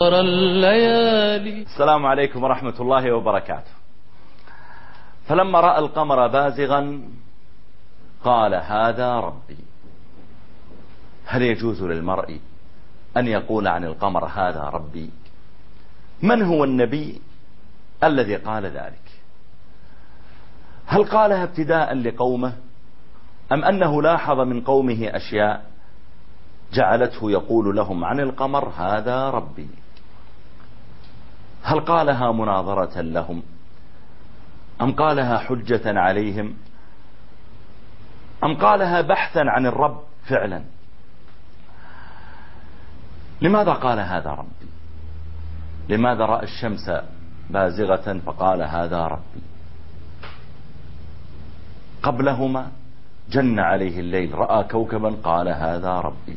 الليالي. السلام عليكم ورحمة الله وبركاته. فلما رأى القمر بازغا قال هذا ربي. هل يجوز للمرء أن يقول عن القمر هذا ربي؟ من هو النبي الذي قال ذلك؟ هل قالها ابتداء لقومه أم أنه لاحظ من قومه أشياء جعلته يقول لهم عن القمر هذا ربي؟ هل قالها مناظرة لهم أم قالها حجة عليهم أم قالها بحثا عن الرب فعلا؟ لماذا قال هذا ربي؟ لماذا رأى الشمس بازغة فقال هذا ربي؟ قبلهما جن عليه الليل رأى كوكبا قال هذا ربي.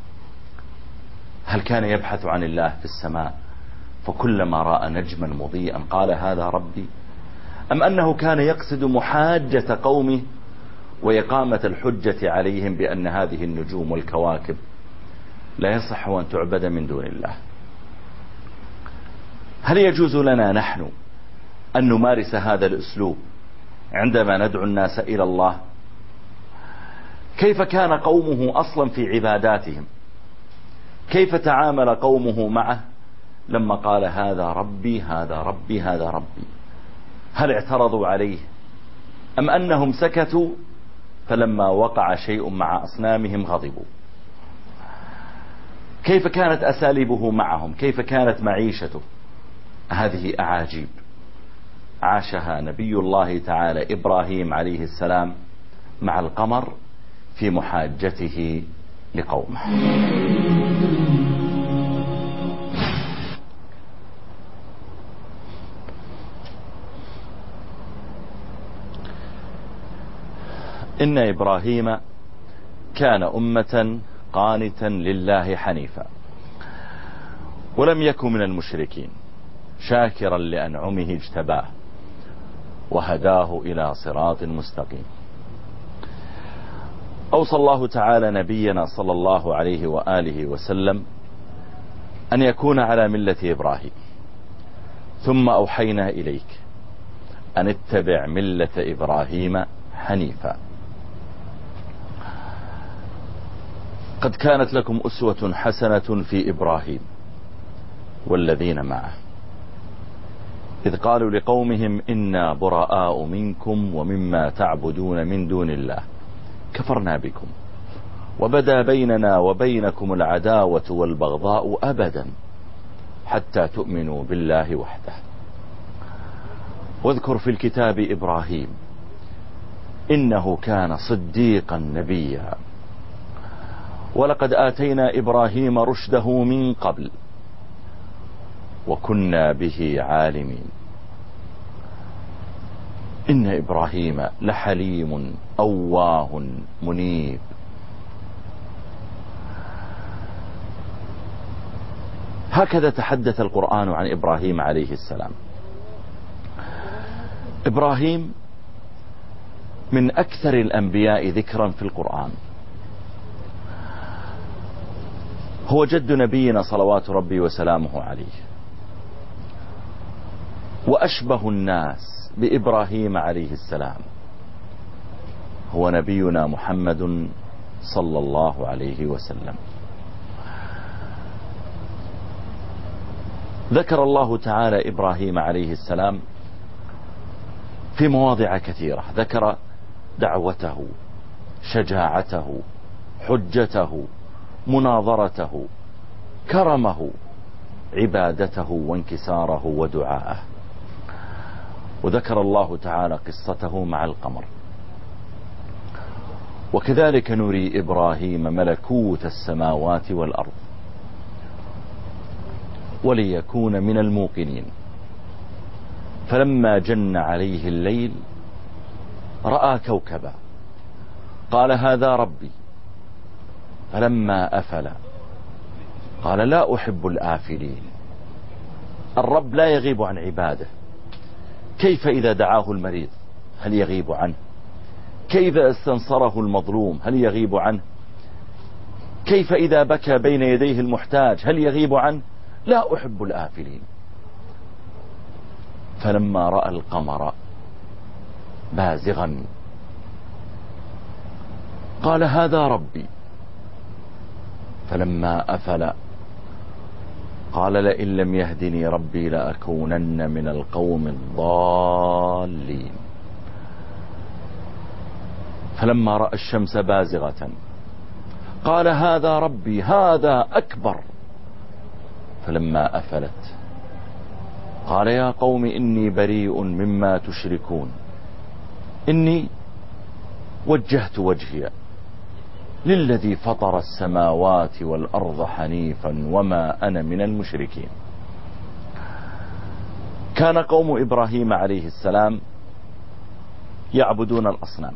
هل كان يبحث عن الله في السماء فكلما رأى نجما مضيئا قال هذا ربي؟ أم أنه كان يقصد محاجة قومه وإقامة الحجة عليهم بأن هذه النجوم والكواكب لا يصح أن تعبد من دون الله؟ هل يجوز لنا نحن أن نمارس هذا الأسلوب عندما ندعو الناس إلى الله؟ كيف كان قومه أصلا في عباداتهم؟ كيف تعامل قومه معه لما قال هذا ربي هذا ربي هذا ربي؟ هل اعترضوا عليه أم أنهم سكتوا فلما وقع شيء مع أصنامهم غضبوا؟ كيف كانت أساليبه معهم؟ كيف كانت معيشته؟ هذه أعاجيب عاشها نبي الله تعالى إبراهيم عليه السلام مع القمر في محاجته لقومه. إن إبراهيم كان أمة قانتا لله حنيفا ولم يكن من المشركين شاكرا لأنعمه اجتباه وهداه إلى صراط مستقيم. أوصى الله تعالى نبينا صلى الله عليه وآله وسلم أن يكون على ملة إبراهيم، ثم أوحينا إليك أن اتبع ملة إبراهيم حنيفا. قد كانت لكم أسوة حسنة في إبراهيم والذين معه إذ قالوا لقومهم إنا براء منكم ومما تعبدون من دون الله كفرنا بكم وبدا بيننا وبينكم العداوة والبغضاء أبدا حتى تؤمنوا بالله وحده. واذكر في الكتاب إبراهيم إنه كان صديقا نبيا ولقد آتينا إبراهيم رشده من قبل وكنا به عالمين. إن إبراهيم لحليم أواه منيب. هكذا تحدث القرآن عن إبراهيم عليه السلام. إبراهيم من أكثر الأنبياء ذكرا في القرآن، هو جد نبينا صلوات ربي وسلامه عليه، وأشبه الناس بإبراهيم عليه السلام هو نبينا محمد صلى الله عليه وسلم. ذكر الله تعالى إبراهيم عليه السلام في مواضع كثيرة، ذكر دعوته، شجاعته، حجته، مناظرته، كرمه، عبادته وانكساره ودعاءه. وذكر الله تعالى قصته مع القمر. وكذلك نري إبراهيم ملكوت السماوات والأرض وليكون من الموقنين. فلما جن عليه الليل رأى كوكبا قال هذا ربي. فلما أفل قال لا أحب الآفلين. الرب لا يغيب عن عباده. كيف إذا دعاه المريض هل يغيب عنه؟ كيف استنصره المظلوم هل يغيب عنه؟ كيف إذا بكى بين يديه المحتاج هل يغيب عنه؟ لا أحب الآفلين. فلما رأى القمر بازغا قال هذا ربي. فلما أفل قال لئن لم يهدني ربي لأكونن من القوم الضالين. فلما رأى الشمس بازغة قال هذا ربي هذا أكبر. فلما أفلت قال يا قوم إني بريء مما تشركون إني وجهت وجهي للذي فطر السماوات والأرض حنيفا وما أنا من المشركين. كان قوم إبراهيم عليه السلام يعبدون الأصنام،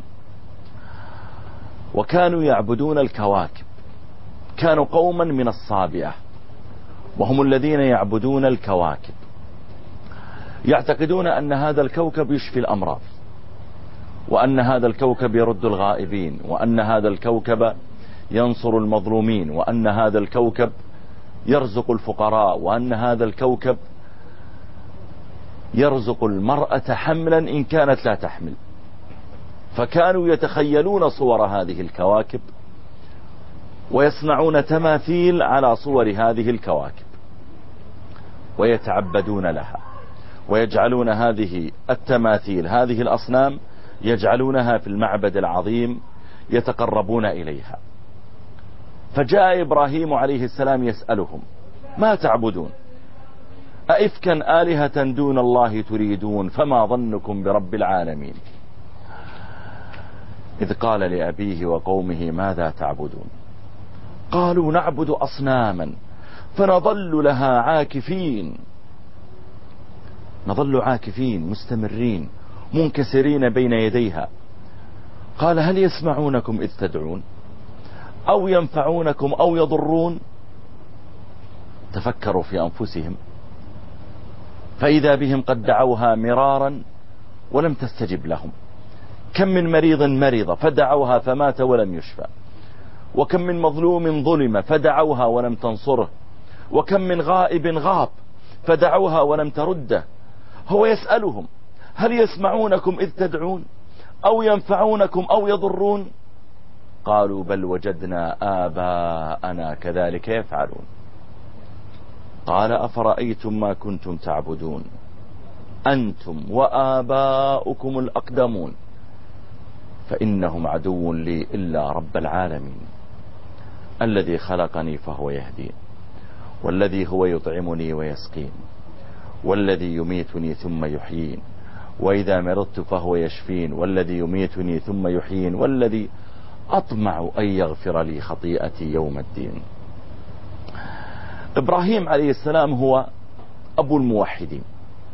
وكانوا يعبدون الكواكب. كانوا قوما من الصابئة، وهم الذين يعبدون الكواكب، يعتقدون أن هذا الكوكب يشفي الأمراض، وأن هذا الكوكب يرد الغائبين، وأن هذا الكوكب ينصر المظلومين، وأن هذا الكوكب يرزق الفقراء، وأن هذا الكوكب يرزق المرأة حملا إن كانت لا تحمل. فكانوا يتخيلون صور هذه الكواكب ويصنعون تماثيل على صور هذه الكواكب ويتعبدون لها، ويجعلون هذه التماثيل هذه الأصنام يجعلونها في المعبد العظيم يتقربون إليها. فجاء إبراهيم عليه السلام يسألهم ما تعبدون؟ أئفكا آلهة دون الله تريدون فما ظنكم برب العالمين. إذ قال لأبيه وقومه ماذا تعبدون؟ قالوا نعبد أصناما فنظل لها عاكفين. نظل عاكفين مستمرين منكسرين بين يديها. قال هل يسمعونكم إذ تدعون أو ينفعونكم أو يضرون؟ تفكروا في أنفسهم فإذا بهم قد دعوها مرارا ولم تستجب لهم. كم من مريض مرض فدعوها فمات ولم يشفى، وكم من مظلوم ظلم فدعوها ولم تنصره، وكم من غائب غاب فدعوها ولم ترده. هو يسألهم هل يسمعونكم إذ تدعون أو ينفعونكم أو يضرون؟ قالوا بل وجدنا آباءنا كذلك يفعلون. قال أفرأيتم ما كنتم تعبدون أنتم وآباؤكم الأقدمون فإنهم عدو لي إلا رب العالمين الذي خلقني فهو يهدين، والذي هو يطعمني ويسقين، والذي يميتني ثم يحيين، وإذا مرضت فهو يشفين، والذي يميتني ثم يحيين، والذي أطمع أن يغفر لي خطيئتي يوم الدين. إبراهيم عليه السلام هو أبو الموحدين.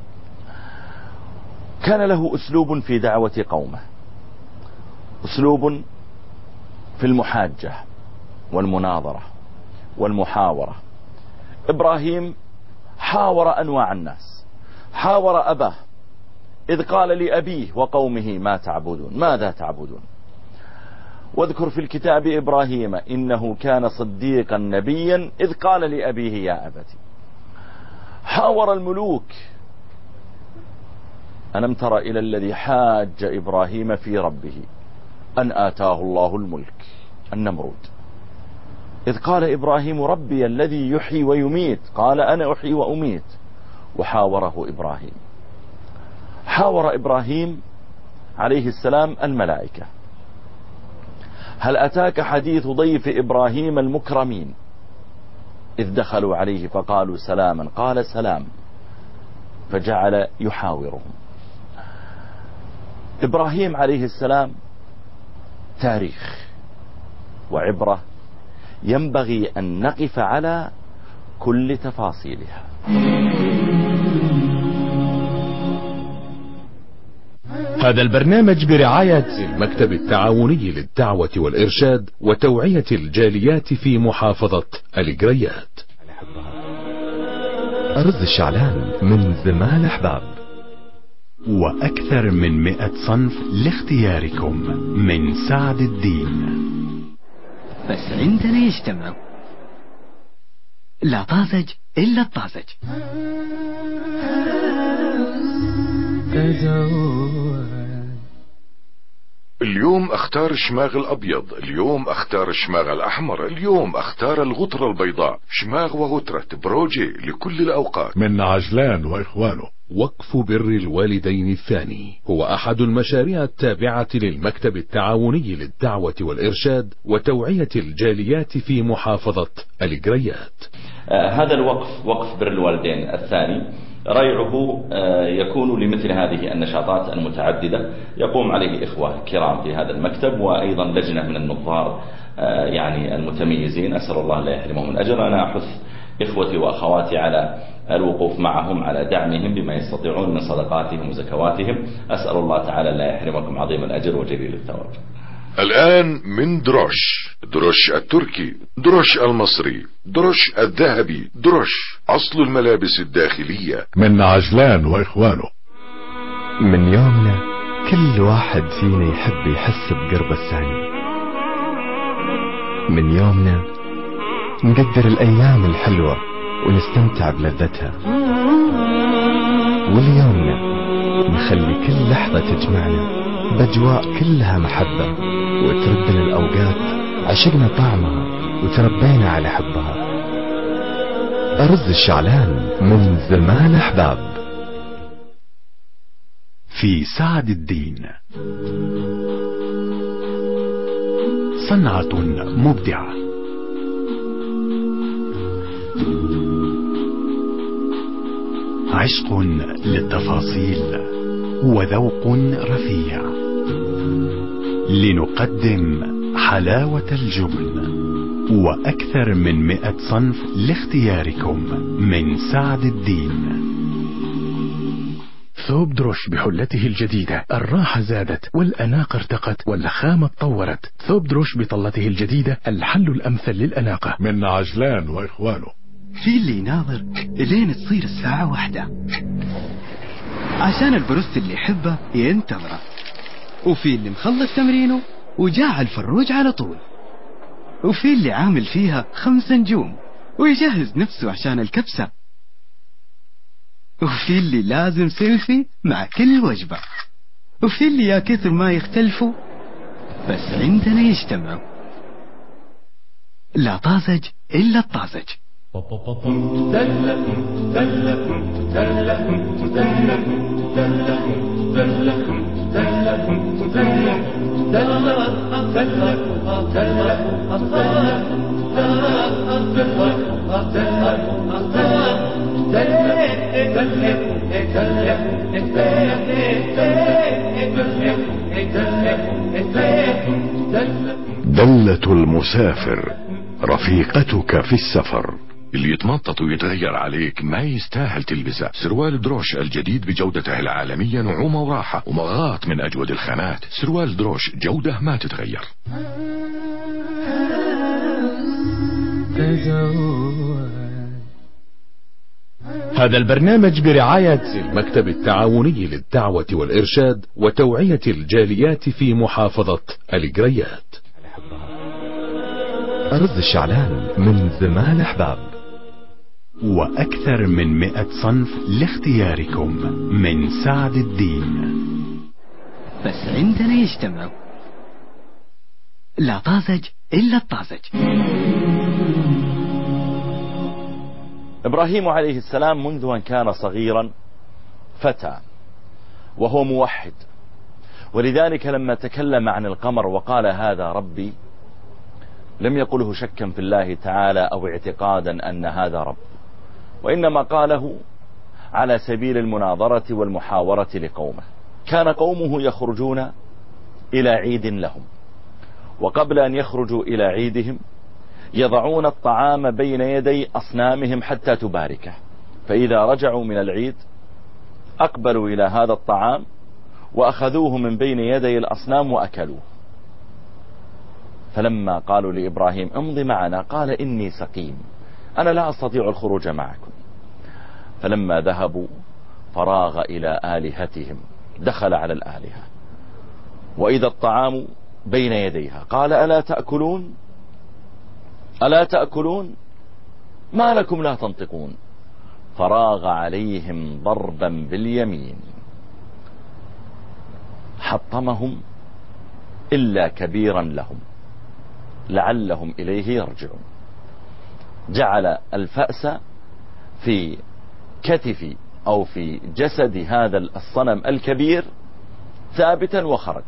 كان له أسلوب في دعوة قومه، أسلوب في المحاجة والمناظرة والمحاورة. إبراهيم حاور أنواع الناس. حاور أباه إذ قال لأبيه وقومه ما تعبدون ماذا تعبدون. واذكر في الكتاب إبراهيم إنه كان صديقا نبيا إذ قال لأبيه يا أبتي. حاور الملوك. ألم تر إلى الذي حاج إبراهيم في ربه أن آتاه الله الملك النمرود إذ قال إبراهيم ربي الذي يحيي ويميت قال أنا أحيي وأميت. وحاوره إبراهيم. حاور إبراهيم عليه السلام الملائكة. هل أتاك حديث ضيف إبراهيم المكرمين إذ دخلوا عليه فقالوا سلاما قال سلام، فجعل يحاورهم. إبراهيم عليه السلام تاريخ وعبرة ينبغي أن نقف على كل تفاصيلها. هذا البرنامج برعاية المكتب التعاوني للدعوة والإرشاد وتوعية الجاليات في محافظة القريات. أرز الشعلان من زمان أحباب، وأكثر من 100 صنف لاختياركم من سعد الدين. بس عندنا يجتمعوا لا طازج إلا الطازج. اليوم اختار الشماغ الابيض، اليوم اختار الشماغ الاحمر، اليوم اختار الغطرة البيضاء. شماغ وغطرة بروجي لكل الاوقات. من عجلان واخوانه. وقف بر الوالدين الثاني هو احد المشاريع التابعة للمكتب التعاوني للدعوة والارشاد وتوعية الجاليات في محافظة الجريات. هذا الوقف، وقف بر الوالدين الثاني، ريعه يكون لمثل هذه النشاطات المتعددة يقوم عليه إخوة كرام في هذا المكتب، وأيضا لجنة من النظار يعني المتميزين، أسأل الله لا يحرمهم الأجر. أنا أحث إخوتي وأخواتي على الوقوف معهم، على دعمهم بما يستطيعون من صدقاتهم وزكواتهم. أسأل الله تعالى لا يحرمكم عظيم الأجر وجليل الثواب. الآن من دروش التركي، دروش المصري، دروش الذهبي، دروش أصل الملابس الداخلية. من عجلان واخوانه. من يومنا كل واحد فينا يحب يحس بقرب الثاني. من يومنا نقدر الأيام الحلوة ونستمتع بلذتها. واليومنا نخلي كل لحظة تجمعنا بأجواء كلها محبة، وتردنا الأوقات عشقنا طعمها وتربينا على حبها. أرز الشعلان من زمان أحباب. في سعد الدين صنعة مبدعة، عشق للتفاصيل وذوق رفيع، لنقدم حلاوة الجبن وأكثر من 100 صنف لاختياركم من سعد الدين. ثوب دروش بحلته الجديدة، الراحة زادت والأناقة ارتقت والخامة اتطورت. ثوب دروش بطلته الجديدة، الحل الأمثل للأناقة. من عجلان وإخوانه. في اللي يناظر لين تصير الساعة 1 عشان البروست اللي يحبه ينتظره، وفي اللي مخلص تمرينه وجاع الفروج على طول، وفي اللي عامل فيها 5 نجوم ويجهز نفسه عشان الكبسة، وفي اللي لازم سيلفي مع كل وجبة، وفي اللي يا كثر ما يختلفوا بس عندنا يجتمعوا. لا طازج إلا الطازج. دلة المسافر رفيقتك في السفر. اللي يتنطط ويتغير عليك ما يستاهل تلبسه. سروال دروش الجديد بجودته العالمية، نعومة وراحة ومغاط من أجود الخامات. سروال دروش جودة ما تتغير. هذا البرنامج برعاية المكتب التعاوني للدعوة والإرشاد وتوعية الجاليات في محافظة الجريات. أرز الشعلان من زمان أحباب، وأكثر من 100 صنف لاختياركم من سعد الدين. بس عندنا يجتمعوا. لا طازج إلا الطازج. إبراهيم عليه السلام منذ أن كان صغيرا فتى وهو موحد، ولذلك لما تكلم عن القمر وقال هذا ربي لم يقله شكا في الله تعالى أو اعتقادا أن هذا رب، وإنما قاله على سبيل المناظرة والمحاورة لقومه. كان قومه يخرجون إلى عيد لهم، وقبل أن يخرجوا إلى عيدهم يضعون الطعام بين يدي أصنامهم حتى تباركه، فإذا رجعوا من العيد أقبلوا إلى هذا الطعام وأخذوه من بين يدي الأصنام وأكلوه. فلما قالوا لإبراهيم امضي معنا قال إني سقيم أنا لا أستطيع الخروج معكم. فلما ذهبوا فراغ إلى آلهتهم، دخل على الآلهة وإذا الطعام بين يديها قال ألا تأكلون ألا تأكلون؟ ما لكم لا تنطقون؟ فراغ عليهم ضربا باليمين حطمهم إلا كبيرا لهم لعلهم إليه يرجعون. جعل الفأس في كتف أو في جسد هذا الصنم الكبير ثابتا وخرج.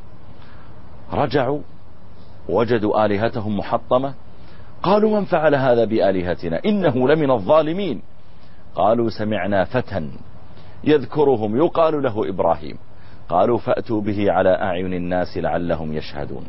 رجعوا وجدوا آلهتهم محطمة. قالوا من فعل هذا بآلهتنا إنه لمن الظالمين. قالوا سمعنا فتى يذكرهم يقال له إبراهيم. قالوا فأتوا به على أعين الناس لعلهم يشهدون.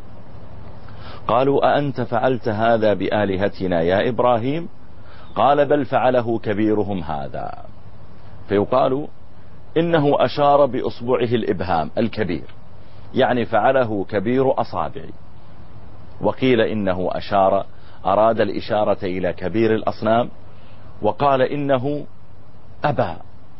قالوا أأنت فعلت هذا بآلهتنا يا إبراهيم؟ قال بل فعله كبيرهم هذا. فيقال إنه أشار بأصبعه الإبهام الكبير، يعني فعله كبير أصابعي. وقيل إنه أراد الإشارة إلى كبير الأصنام، وقال إنه أبى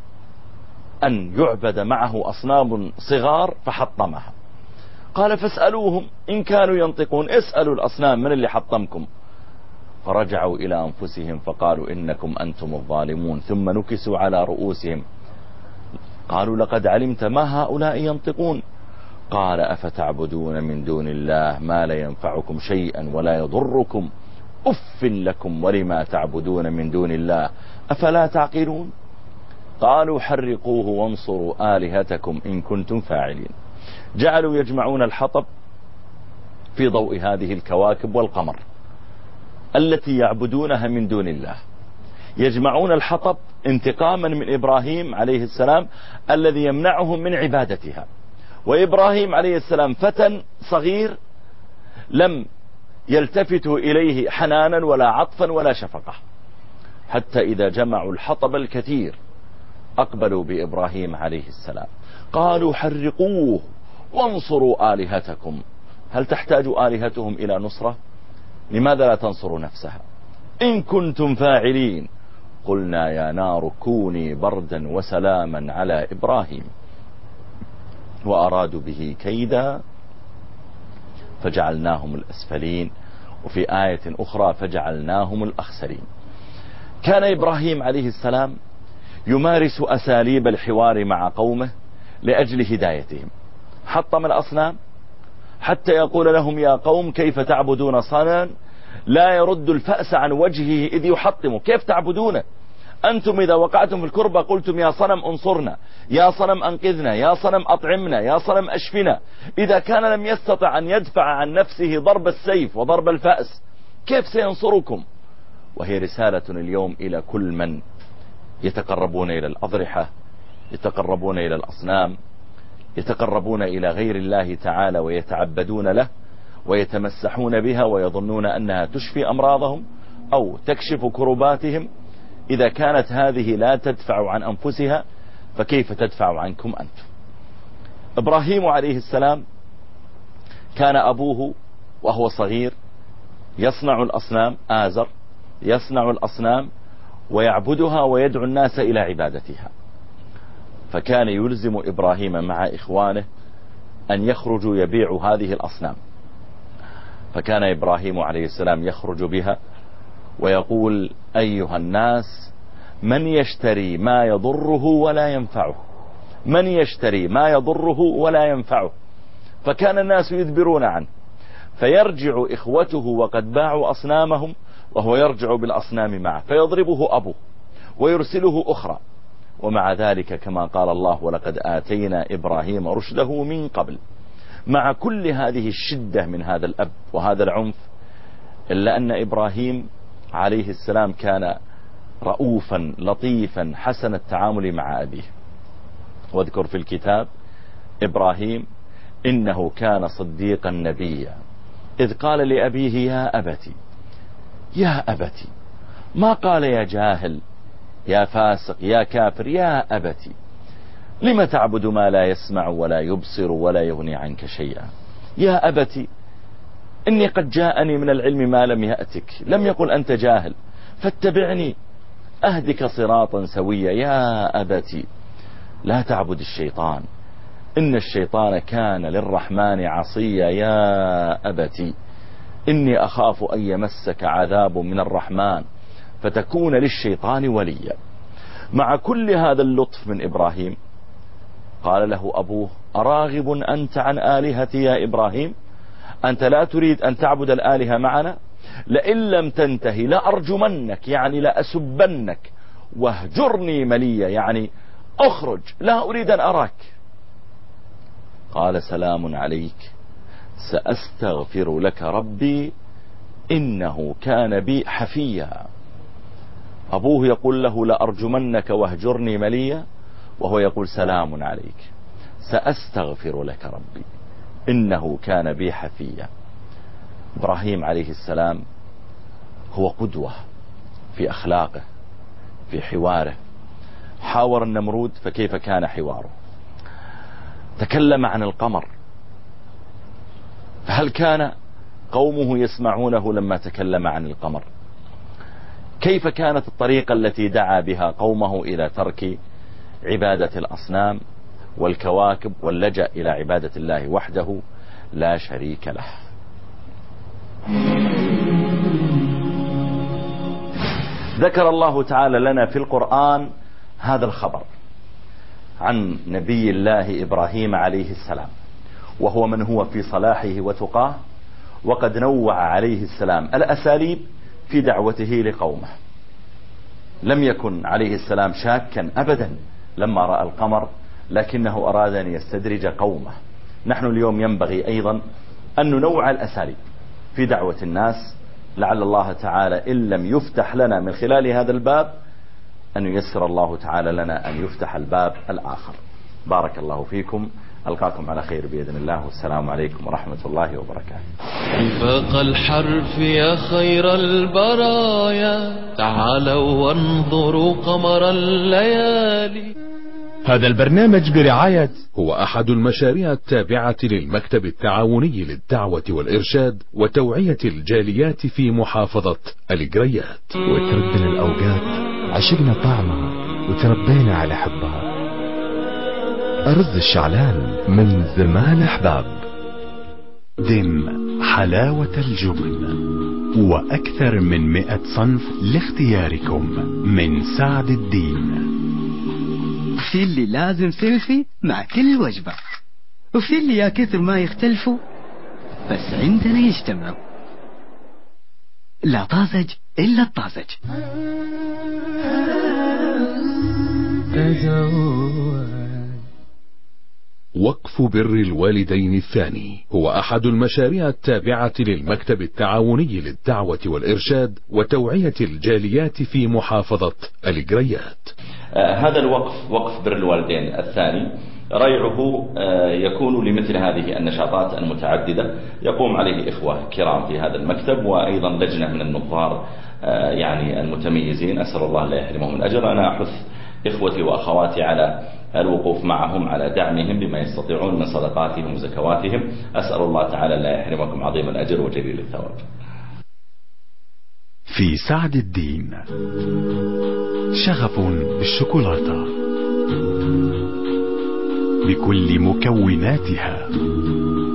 أن يعبد معه أصنام صغار فحطمها. قال فاسألوهم إن كانوا ينطقون، اسألوا الأصنام من اللي حطمكم. فرجعوا إلى أنفسهم فقالوا إنكم أنتم الظالمون، ثم نكسوا على رؤوسهم. قالوا لقد علمت ما هؤلاء ينطقون. قال أفتعبدون من دون الله ما لا ينفعكم شيئا ولا يضركم أف لكم ولما تعبدون من دون الله أفلا تعقلون. قالوا حرقوه وانصروا آلهتكم إن كنتم فاعلين. جعلوا يجمعون الحطب في ضوء هذه الكواكب والقمر التي يعبدونها من دون الله. يجمعون الحطب انتقاما من إبراهيم عليه السلام الذي يمنعهم من عبادتها. وإبراهيم عليه السلام فتى صغير لم يلتفتوا إليه حنانا ولا عطفا ولا شفقة، حتى إذا جمعوا الحطب الكثير أقبلوا بإبراهيم عليه السلام. قالوا حرقوه وانصروا آلهتكم. هل تحتاج آلهتهم إلى نصرة؟ لماذا لا تنصروا نفسها إن كنتم فاعلين؟ قلنا يا نار كوني بردا وسلاما على إبراهيم وأرادوا به كيدا فجعلناهم الأسفلين. وفي آية أخرى فجعلناهم الأخسرين. كان إبراهيم عليه السلام يمارس أساليب الحوار مع قومه لأجل هدايتهم. حطم الأصنام حتى يقول لهم يا قوم كيف تعبدون صنما لا يرد الفأس عن وجهه إذ يحطم؟ كيف تعبدونه؟ أنتم إذا وقعتم في الكربة قلتم يا صنم انصرنا، يا صنم أنقذنا، يا صنم أطعمنا، يا صنم أشفنا. إذا كان لم يستطع أن يدفع عن نفسه ضرب السيف وضرب الفأس كيف سينصركم؟ وهي رسالة اليوم إلى كل من يتقربون إلى الأضرحة، يتقربون إلى الأصنام، يتقربون إلى غير الله تعالى ويتعبدون له ويتمسحون بها ويظنون أنها تشفي أمراضهم أو تكشف كرباتهم. إذا كانت هذه لا تدفع عن أنفسها فكيف تدفع عنكم أنتم؟ إبراهيم عليه السلام كان أبوه وهو صغير يصنع الأصنام، آزر يصنع الأصنام ويعبدها ويدعو الناس إلى عبادتها. فكان يلزم إبراهيم مع إخوانه أن يخرجوا يبيعوا هذه الأصنام. فكان إبراهيم عليه السلام يخرج بها ويقول أيها الناس من يشتري ما يضره ولا ينفعه، من يشتري ما يضره ولا ينفعه. فكان الناس يدبرون عنه فيرجع إخوته وقد باعوا أصنامهم وهو يرجع بالأصنام معه فيضربه أبوه ويرسله أخرى. ومع ذلك كما قال الله ولقد آتينا إبراهيم رشده من قبل. مع كل هذه الشدة من هذا الأب وهذا العنف إلا أن إبراهيم عليه السلام كان رؤوفا لطيفا حسن التعامل مع أبيه. واذكر في الكتاب إبراهيم إنه كان صديقا نبيا إذ قال لأبيه يا أبتي يا أبتي، ما قال يا جاهل يا فاسق يا كافر، يا أبتي لم تعبد ما لا يسمع ولا يبصر ولا يغني عنك شيئا. يا أبتي إني قد جاءني من العلم ما لم يأتك. لم يقل أنت جاهل فاتبعني أهدك صراطا سويا. يا أبتي لا تعبد الشيطان إن الشيطان كان للرحمن عصيا. يا أبتي إني أخاف أن يمسك عذاب من الرحمن فتكون للشيطان وليا. مع كل هذا اللطف من إبراهيم قال له أبوه: أراغب أنت عن آلهتي يا إبراهيم؟ أنت لا تريد أن تعبد الآلهة معنا؟ لئن لم تنتهي لأرجمنك، يعني لأسبنك، واهجرني مليا، يعني أخرج، لا أريد أن أراك. قال: سلام عليك، سأستغفر لك ربي إنه كان بي حفيا. أبوه يقول له: لأرجمنك واهجرني مليا، وهو يقول: سلام عليك، سأستغفر لك ربي إنه كان بي حفيا. إبراهيم عليه السلام هو قدوة في أخلاقه، في حواره. حاور النمرود، فكيف كان حواره؟ تكلم عن القمر، فهل كان قومه يسمعونه لما تكلم عن القمر؟ كيف كانت الطريقة التي دعا بها قومه إلى ترك عبادة الأصنام والكواكب واللجأ إلى عبادة الله وحده لا شريك له؟ ذكر الله تعالى لنا في القرآن هذا الخبر عن نبي الله إبراهيم عليه السلام، وهو من هو في صلاحه وتقاه، وقد نوع عليه السلام الأساليب في دعوته لقومه. لم يكن عليه السلام شاكا أبدا لما رأى القمر، لكنه أراد أن يستدرج قومه. نحن اليوم ينبغي أيضا أن ننوع الأساليب في دعوة الناس، لعل الله تعالى إن لم يفتح لنا من خلال هذا الباب أن ييسر الله تعالى لنا أن يفتح الباب الآخر. بارك الله فيكم، ألقاكم على خير بإذن الله، والسلام عليكم ورحمة الله وبركاته. وفاق الحرف يا خير البرايا، تعالوا وانظروا قمر الليالي. هذا البرنامج برعاية هو أحد المشاريع التابعة للمكتب التعاوني للدعوة والإرشاد وتوعية الجاليات في محافظة الجريات. وتردنا الأوقات عشقنا طعمها وتربينا على حبها. أرز الشعلان من زمان أحباب. دم حلاوة الجبن وأكثر من 100 صنف لاختياركم من سعد الدين. في اللي لازم سيلفي مع كل وجبة، وفي اللي يا كثر ما يختلفوا بس عندنا يجتمعوا. لا طازج إلا الطازج. وقف بر الوالدين الثاني هو أحد المشاريع التابعة للمكتب التعاوني للدعوة والإرشاد وتوعية الجاليات في محافظة الجريات. هذا الوقف، وقف بر الوالدين الثاني، ريعه يكون لمثل هذه النشاطات المتعددة يقوم عليه إخوة كرام في هذا المكتب، وأيضا لجنة من النظار يعني المتميزين، أسأل الله لا يحرمهم الأجر. أنا أحث إخوتي وأخواتي على الوقوف معهم، على دعمهم بما يستطيعون من صدقاتهم وزكواتهم. أسأل الله تعالى لا يحرمكم عظيم الأجر وجليل الثواب. في سعد الدين شغف بالشوكولاتة بكل مكوناتها.